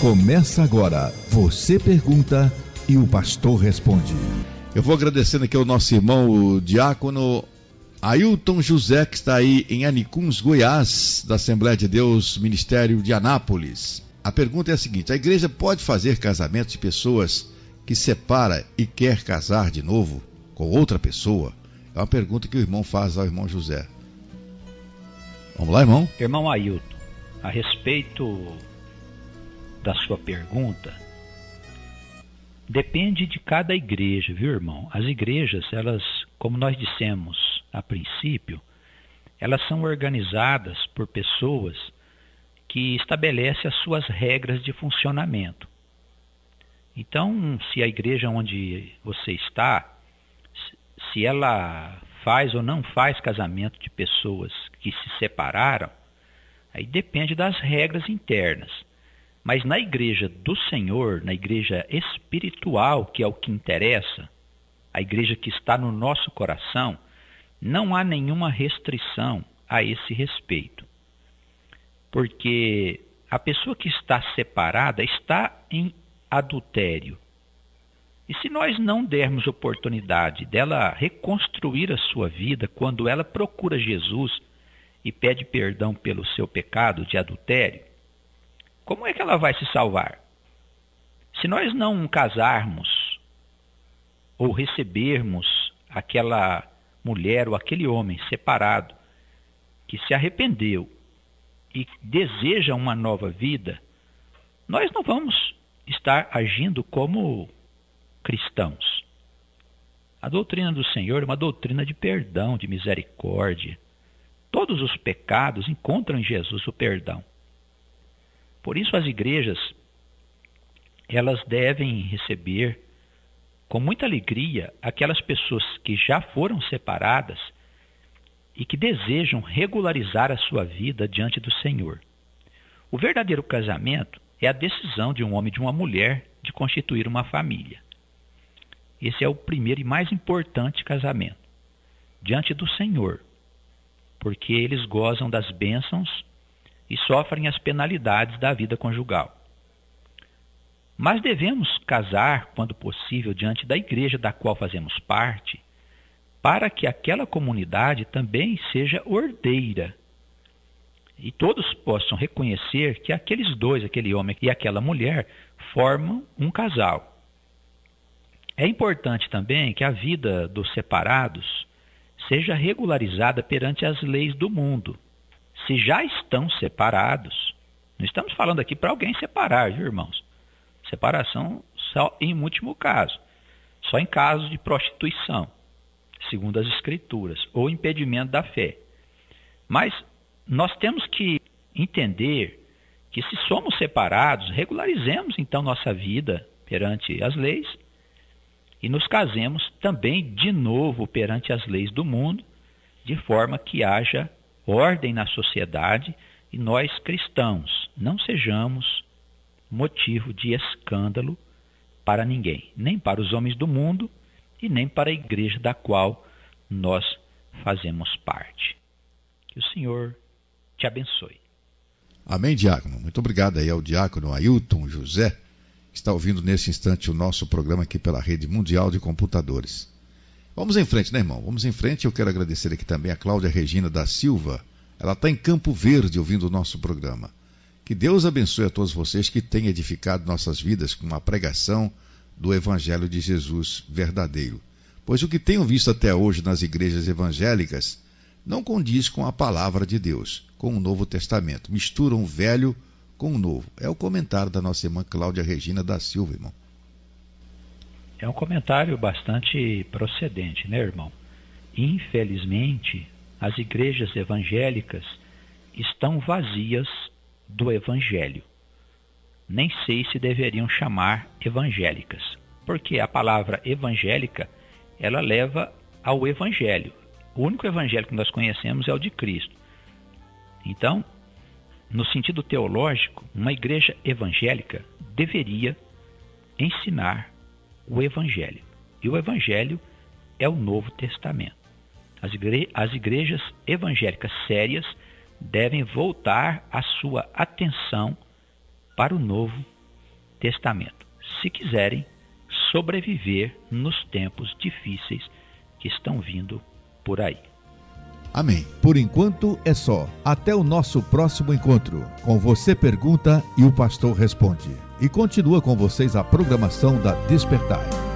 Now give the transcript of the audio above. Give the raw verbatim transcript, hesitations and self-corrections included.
Começa agora. Você pergunta e o pastor responde. Eu vou agradecendo aqui ao nosso irmão, o diácono Ailton José, que está aí em Anicuns, Goiás, da Assembleia de Deus, Ministério de Anápolis. A pergunta é a seguinte: a igreja pode fazer casamento de pessoas que separa e quer casar de novo com outra pessoa? É uma pergunta que o irmão faz ao irmão José. Vamos lá, irmão? Irmão Ailton, a respeito da sua pergunta, depende de cada igreja, viu, irmão? As igrejas, elas, como nós dissemos a princípio, elas são organizadas por pessoas que estabelecem as suas regras de funcionamento. Então, se a igreja onde você está, se ela faz ou não faz casamento de pessoas que se separaram, aí depende das regras internas. Mas na igreja do Senhor, na igreja espiritual, que é o que interessa, a igreja que está no nosso coração, não há nenhuma restrição a esse respeito. Porque a pessoa que está separada está em adultério. E se nós não dermos oportunidade dela reconstruir a sua vida quando ela procura Jesus e pede perdão pelo seu pecado de adultério, como é que ela vai se salvar? Se nós não casarmos ou recebermos aquela mulher ou aquele homem separado que se arrependeu e deseja uma nova vida, nós não vamos estar agindo como cristãos. A doutrina do Senhor é uma doutrina de perdão, de misericórdia. Todos os pecados encontram em Jesus o perdão. Por isso as igrejas, elas devem receber com muita alegria aquelas pessoas que já foram separadas e que desejam regularizar a sua vida diante do Senhor. O verdadeiro casamento é a decisão de um homem e de uma mulher de constituir uma família. Esse é o primeiro e mais importante casamento diante do Senhor, porque eles gozam das bênçãos e sofrem as penalidades da vida conjugal. Mas devemos casar, quando possível, diante da igreja da qual fazemos parte, para que aquela comunidade também seja ordeira e todos possam reconhecer que aqueles dois, aquele homem e aquela mulher, formam um casal. É importante também que a vida dos separados seja regularizada perante as leis do mundo. Se já estão separados, não estamos falando aqui para alguém separar, viu, irmãos? Separação só em último caso, só em caso de prostituição, segundo as Escrituras, ou impedimento da fé. Mas nós temos que entender que se somos separados, regularizemos então nossa vida perante as leis e nos casemos também de novo perante as leis do mundo, de forma que haja ordem na sociedade e nós cristãos não sejamos motivo de escândalo para ninguém, nem para os homens do mundo e nem para a igreja da qual nós fazemos parte. Que o Senhor te abençoe. Amém, diácono. Muito obrigado aí ao diácono Ailton José, que está ouvindo nesse instante o nosso programa aqui pela Rede Mundial de Computadores. Vamos em frente, né, irmão? Vamos em frente. Eu quero agradecer aqui também a Cláudia Regina da Silva. Ela está em Campo Verde ouvindo o nosso programa. Que Deus abençoe a todos vocês que têm edificado nossas vidas com a pregação do Evangelho de Jesus verdadeiro. Pois o que tenho visto até hoje nas igrejas evangélicas não condiz com a palavra de Deus, com o Novo Testamento. Misturam o velho com o novo. É o comentário da nossa irmã Cláudia Regina da Silva, irmão. É um comentário bastante procedente, né, irmão? Infelizmente, as igrejas evangélicas estão vazias do Evangelho. Nem sei se deveriam chamar evangélicas, porque a palavra evangélica, ela leva ao Evangelho. O único evangelho que nós conhecemos é o de Cristo. Então, no sentido teológico, uma igreja evangélica deveria ensinar o Evangelho. E o Evangelho é o Novo Testamento. As, igre- as igrejas evangélicas sérias devem voltar a sua atenção para o Novo testamento, se quiserem sobreviver nos tempos difíceis que estão vindo por aí. Amém. Por enquanto é só. Até o nosso próximo encontro. Com Você Pergunta e o Pastor Responde. E continua com vocês a programação da Despertai.